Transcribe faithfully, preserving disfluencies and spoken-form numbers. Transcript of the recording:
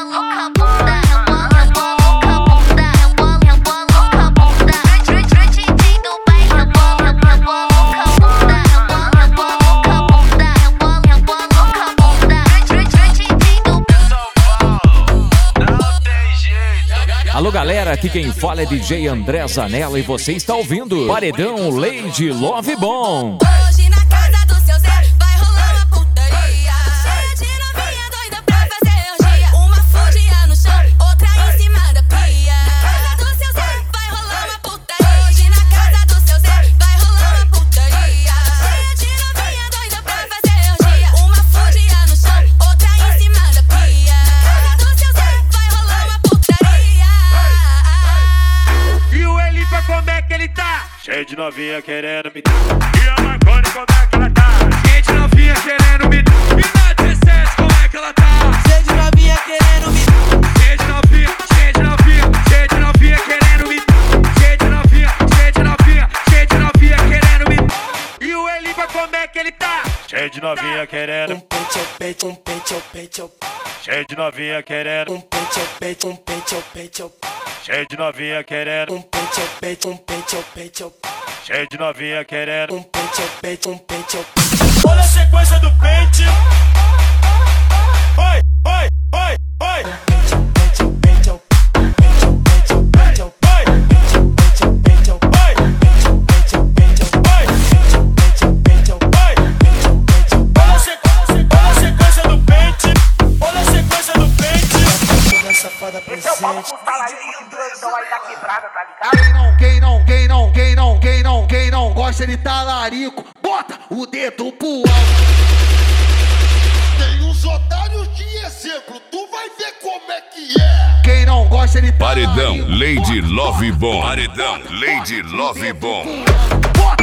Alô galera, aqui quem fala é D J André Zanella e você está ouvindo Paredão Lady Love Bom. Hoje na casa do seu Zé vai rolar uma putaria. Cheia de novinha doida pra fazer orgia. Uma fudinha no chão, outra em cima da pia. Na casa do seu Zé vai rolar uma putaria. Hoje na casa do seu Zé vai rolar uma putaria. Cheia de novinha doida pra fazer orgia. Uma fudinha no chão, outra em cima da pia. Na casa do seu Zé vai rolar uma putaria. E o Elipa, como é que ele tá? Cheio de novinha querendo me dar. E a Marconi, como é que ela tá? Cheio de novinha querendo me dar. E na dezessete, como é que ela tá? Cheio de novinha querendo me dar. Cheio de novinha, cheio de novinha, cheio de novinha querendo me dar. Cheio de novinha, cheio de novinha, cheio de novinha querendo me dar. E o Elipa, como é que ele tá? Cheio de novinha querendo. Um peito, peito, um peito, peito. Cheio de novinha querendo. Um peito, peito, um peito, peito. Cheio de novinha querendo. Um peito, peito, um peito, peito. Cheio de novinha querendo. Um peito, peito, um peito. Olha a sequência do pente. Oi, oi, oi, oi. Peito, peito, peito. Peito, peito, peito. Oi, Peito, peito, peito. oi, Peito, peito, peito. oi, Peito, peito, peito. oi. Peito, peito, Olha a sequência, olha a sequência do pente. Olha a sequência do pente. toda safada presente. Quem não, quem não, quem não, quem não, quem não, quem não gosta de talarico, bota o dedo pro alto. Tem uns otários de exemplo, tu vai ver como é que é. Quem não gosta de Paredão talarico, Lady bota, Love bota, Bom. bota, Paredão bota, Lady bota o Love dedo Bom. pro alto. Bota